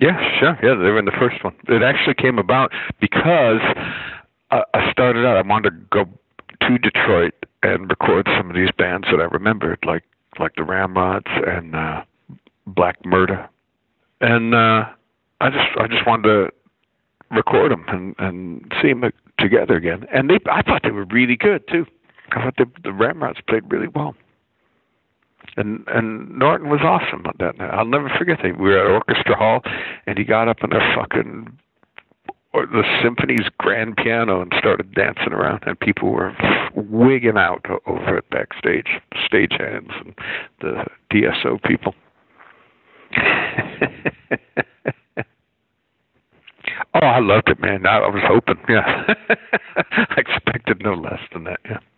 Yeah, sure. Yeah, they were in the first one. It actually came about because I started out. I wanted to go to Detroit and record some of these bands that I remembered, like the Ramrods and Black Murder, and I just wanted to record them and see them together again. And I thought they were really good too. I thought the Ramrods played really well. And Norton was awesome on that night. I'll never forget that. We were at Orchestra Hall, and he got up on the symphony's grand piano and started dancing around, and people were wigging out over it backstage, stagehands and the DSO people. Oh, I loved it, man. I was hoping, yeah. I expected no less than that, yeah.